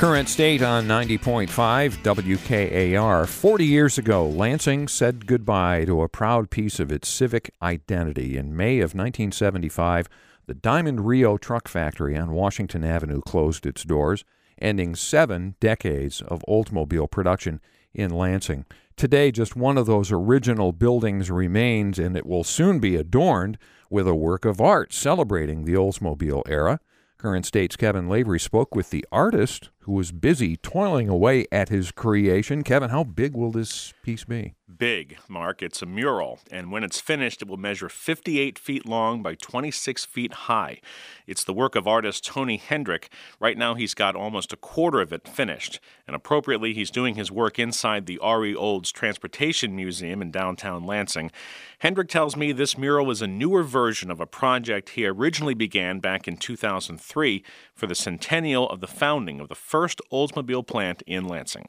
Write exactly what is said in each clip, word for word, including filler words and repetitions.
Current State on ninety point five W K A R. Forty years ago, Lansing said goodbye to a proud piece of its civic identity. In May of nineteen seventy-five, the Diamond Rio Truck Factory on Washington Avenue closed its doors, ending seven decades of Oldsmobile production in Lansing. Today, just one of those original buildings remains, and it will soon be adorned with a work of art celebrating the Oldsmobile era. Current State's Kevin Lavery spoke with the artist who was busy toiling away at his creation. Kevin, how big will this piece be? Big, Mark. It's a mural, and when it's finished, it will measure fifty-eight feet long by twenty-six feet high. It's the work of artist Tony Hendrick. Right now, he's got almost a quarter of it finished, and appropriately, he's doing his work inside the R E Olds Transportation Museum in downtown Lansing. Hendrick tells me this mural is a newer version of a project he originally began back in two thousand three for the centennial of the founding of the first Oldsmobile plant in Lansing.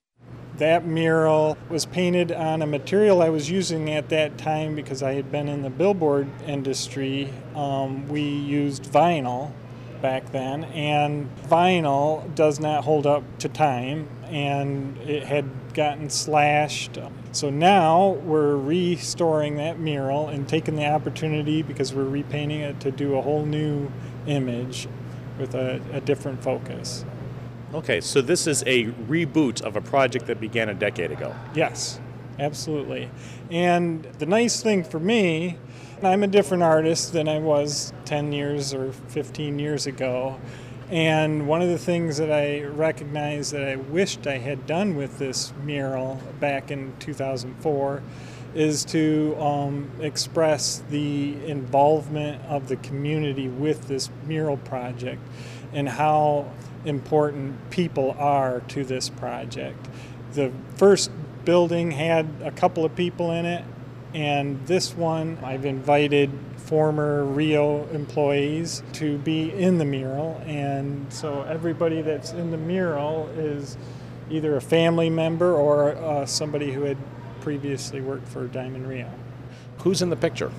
That mural was painted on a material I was using at that time because I had been in the billboard industry. Um, we used vinyl back then, and vinyl does not hold up to time, and it had gotten slashed. So now we're restoring that mural and taking the opportunity, because we're repainting it, to do a whole new image with a, a different focus. Okay, so this is a reboot of a project that began a decade ago. Yes, absolutely. And the nice thing for me, I'm a different artist than I was ten years or fifteen years ago. And one of the things that I recognize that I wished I had done with this mural back in two thousand four is to um, express the involvement of the community with this mural project and how important people are to this project. The first building had a couple of people in it, and this one I've invited former Rio employees to be in the mural, and so everybody that's in the mural is either a family member or uh, somebody who had previously worked for Diamond Rio. Who's in the picture?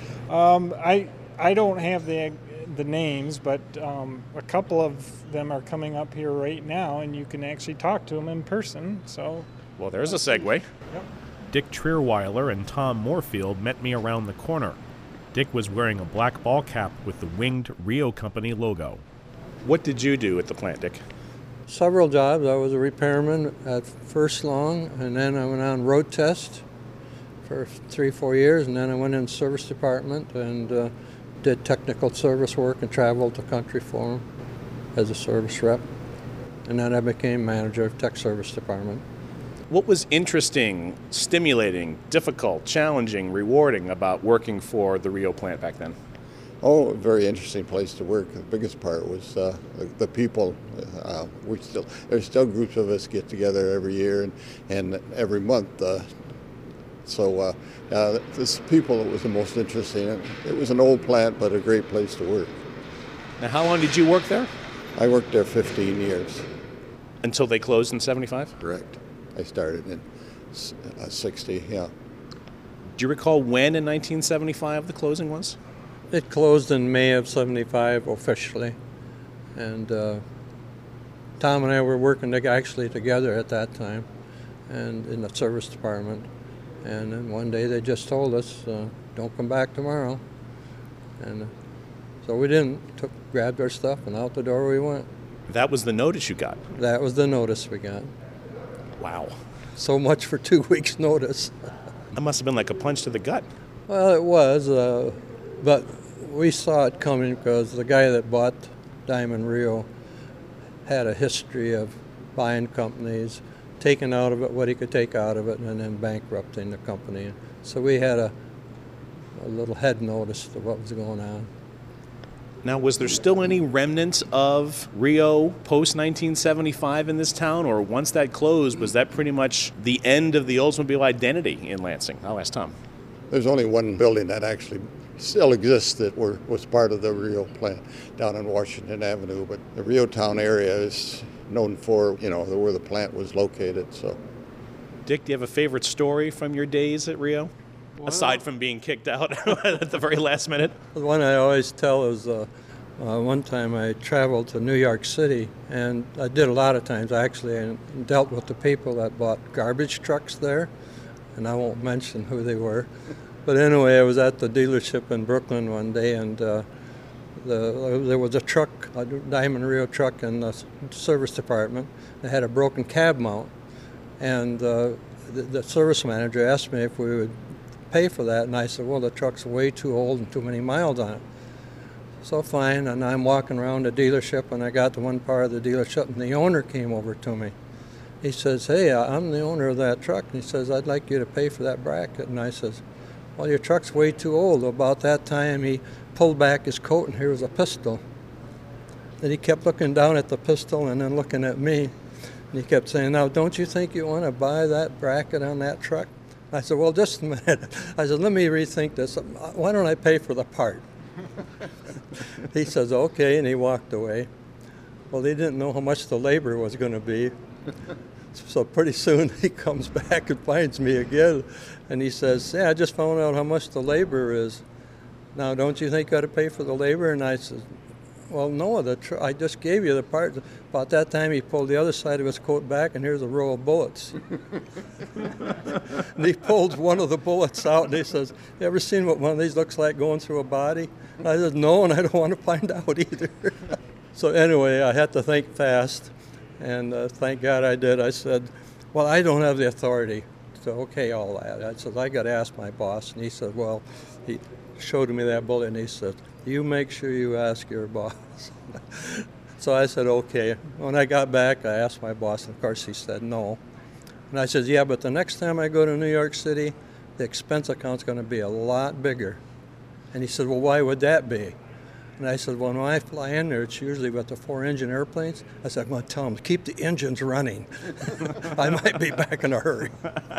Um, I I don't have the the names, but um, a couple of them are coming up here right now, and you can actually talk to them in person. So, well, there's a segue. Yep. Dick Trierweiler and Tom Moorfield met me around the corner. Dick was wearing a black ball cap with the winged Rio Company logo. What did you do at the plant, Dick? Several jobs. I was a repairman at First Long, and then I went on road test for three, four years, and then I went in the service department and uh, did technical service work and traveled the country for them as a service rep. And then I became manager of tech service department. What was interesting, stimulating, difficult, challenging, rewarding about working for the Rio plant back then? Oh, a very interesting place to work. The biggest part was uh, the, the people. Uh, we still there's still groups of us get together every year and, and every month. Uh, so uh, uh, this people it was the most interesting. It was an old plant, but a great place to work. Now, how long did you work there? I worked there fifteen years. Until they closed in seventy-five? Correct. I started in uh, sixty. Yeah. Do you recall when in nineteen seventy-five the closing was? It closed in May of seventy-five officially, and uh, Tom and I were working actually together at that time, and in the service department. And then one day they just told us, uh, "Don't come back tomorrow," and uh, so we didn't. Took grabbed our stuff and out the door we went. That was the notice you got? That was the notice we got. Wow. So much for two weeks' notice. That must have been like a punch to the gut. Well, it was, uh, but we saw it coming because the guy that bought Diamond Rio had a history of buying companies, taking out of it what he could take out of it, and then bankrupting the company. So we had a, a little head notice to what was going on. Now, was there still any remnants of Rio post nineteen seventy-five in this town, or once that closed, was that pretty much the end of the Oldsmobile identity in Lansing? I'll ask Tom. There's only one building that actually still exists that were, was part of the Rio plant down on Washington Avenue, but the Rio town area is known for, you know, where the plant was located. So, Dick, do you have a favorite story from your days at Rio? Well, aside from being kicked out at the very last minute? The one I always tell is uh, Uh, one time I traveled to New York City, and I did a lot of times actually, and dealt with the people that bought garbage trucks there, and I won't mention who they were. But anyway, I was at the dealership in Brooklyn one day, and uh, the, there was a truck, a Diamond Rio truck in the service department that had a broken cab mount, and uh, the, the service manager asked me if we would pay for that, and I said, well, the truck's way too old and too many miles on it. So fine, and I'm walking around the dealership, and I got to one part of the dealership, and the owner came over to me. He says, hey, I'm the owner of that truck, and he says, I'd like you to pay for that bracket. And I says, well, your truck's way too old. About that time, he pulled back his coat, and here was a pistol. And he kept looking down at the pistol and then looking at me, and he kept saying, now, don't you think you want to buy that bracket on that truck? I said, well, just a minute. I said, let me rethink this. Why don't I pay for the part? He says, okay, and he walked away. Well, he didn't know how much the labor was going to be. So pretty soon he comes back and finds me again, and he says, yeah, I just found out how much the labor is. Now, don't you think you ought to pay for the labor? And I said, well, no, the tr- I just gave you the part. About that time, he pulled the other side of his coat back, and here's a row of bullets. And he pulled one of the bullets out, and he says, you ever seen what one of these looks like going through a body? And I said, no, and I don't want to find out either. So anyway, I had to think fast, and uh, thank God I did. I said, well, I don't have the authority to okay all that. I said, I got to ask my boss. And he said, well, he showed me that bullet, and he said, you make sure you ask your boss. So I said, okay. When I got back, I asked my boss, and of course he said no. And I said, yeah, but the next time I go to New York City, the expense account's going to be a lot bigger. And he said, well, why would that be? And I said, well, when I fly in there, it's usually with the four-engine airplanes. I said, I'm going to tell them, keep the engines running. I might be back in a hurry.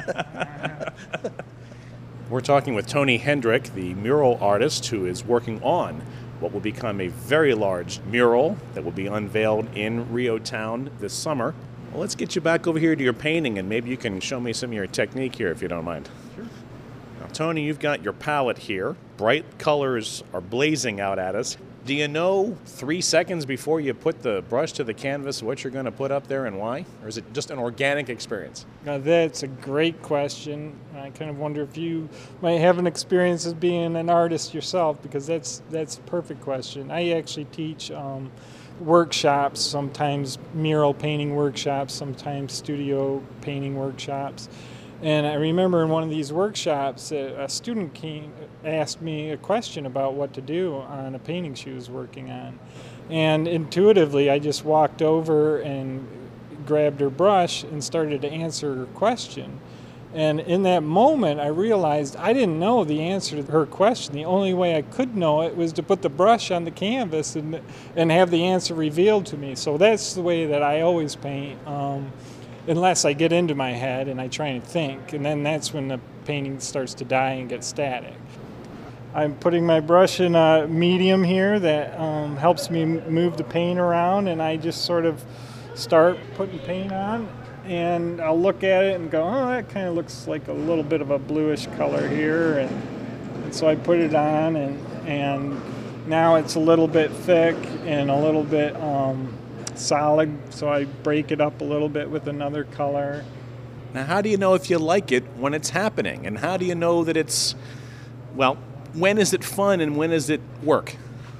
We're talking with Tony Hendrick, the mural artist who is working on what will become a very large mural that will be unveiled in Rio Town this summer. Well, let's get you back over here to your painting, and maybe you can show me some of your technique here if you don't mind. Sure. Now, Tony, you've got your palette here. Bright colors are blazing out at us. Do you know three seconds before you put the brush to the canvas what you're going to put up there and why? Or is it just an organic experience? Now, that's a great question. I kind of wonder if you might have an experience as being an artist yourself, because that's that's a perfect question. I actually teach um, workshops, sometimes mural painting workshops, sometimes studio painting workshops. And I remember in one of these workshops, a, a student came, asked me a question about what to do on a painting she was working on. And intuitively, I just walked over and grabbed her brush and started to answer her question. And in that moment, I realized I didn't know the answer to her question. The only way I could know it was to put the brush on the canvas and, and have the answer revealed to me. So that's the way that I always paint. Um, Unless I get into my head and I try and think, and then that's when the painting starts to die and get static. I'm putting my brush in a medium here that um, helps me move the paint around, and I just sort of start putting paint on, and I'll look at it and go, oh, that kind of looks like a little bit of a bluish color here, and, and so I put it on, and, and now it's a little bit thick and a little bit um, solid, so I break it up a little bit with another color. Now, how do you know if you like it when it's happening? And how do you know that it's, well, when is it fun and when is it work?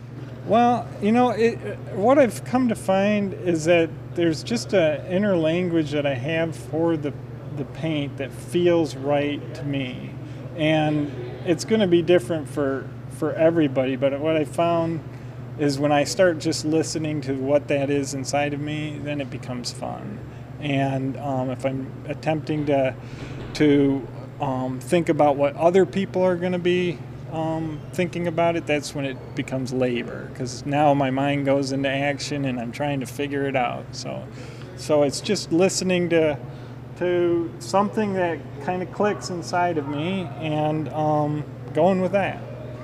Well, you know, it, what I've come to find is that there's just an inner language that I have for the, the paint that feels right to me. And it's going to be different for, for everybody, but what I found is when I start just listening to what that is inside of me, then it becomes fun. And um, if I'm attempting to to um, think about what other people are going to be um, thinking about it, that's when it becomes labor, because now my mind goes into action and I'm trying to figure it out. So, so it's just listening to to something that kind of clicks inside of me and um, going with that.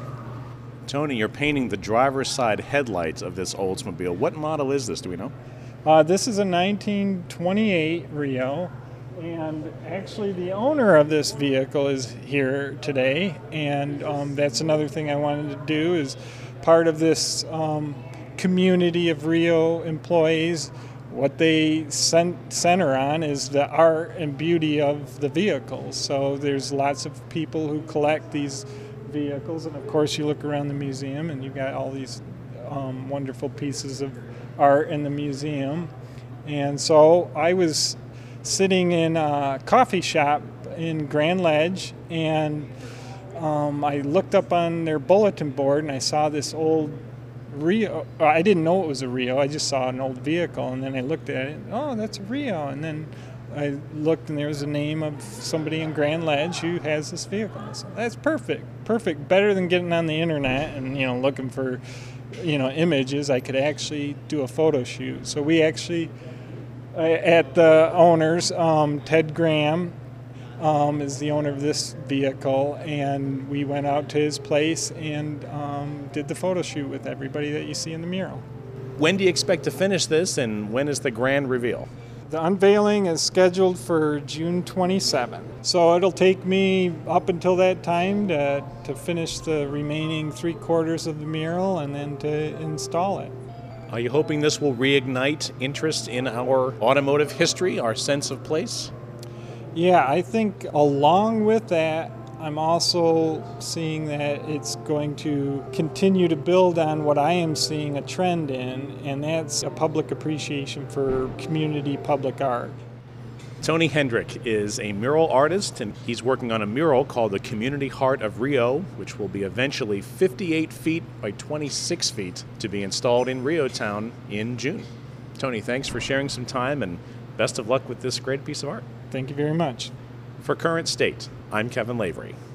Tony, you're painting the driver's side headlights of this Oldsmobile. What model is this? Do we know? Uh, this is a nineteen twenty-eight Rio, and actually the owner of this vehicle is here today, and um, that's another thing I wanted to do. Is part of this um, community of Rio employees, what they cent- center on is the art and beauty of the vehicles. So there's lots of people who collect these vehicles, and of course you look around the museum and you've got all these um, wonderful pieces of art in the museum. And so I was sitting in a coffee shop in Grand Ledge, and um, I looked up on their bulletin board and I saw this old Rio. I didn't know it was a Rio. I just saw an old vehicle, and then I looked at it. Oh, that's a Rio. And then I looked, and there was a name of somebody in Grand Ledge who has this vehicle. I said, that's perfect, perfect. Better than getting on the internet and you know looking for you know images. I could actually do a photo shoot. So we actually, at the owners, um, Ted Graham. Um, is the owner of this vehicle, and we went out to his place and um, did the photo shoot with everybody that you see in the mural. When do you expect to finish this, and when is the grand reveal? The unveiling is scheduled for June twenty-seventh, so it'll take me up until that time to, to finish the remaining three quarters of the mural and then to install it. Are you hoping this will reignite interest in our automotive history, our sense of place? Yeah, I think along with that, I'm also seeing that it's going to continue to build on what I am seeing a trend in, and that's a public appreciation for community public art. Tony Hendrick is a mural artist, and he's working on a mural called The Community Heart of Rio, which will be eventually fifty-eight feet by twenty-six feet to be installed in Rio Town in June. Tony, thanks for sharing some time, and best of luck with this great piece of art. Thank you very much. For Current State, I'm Kevin Lavery.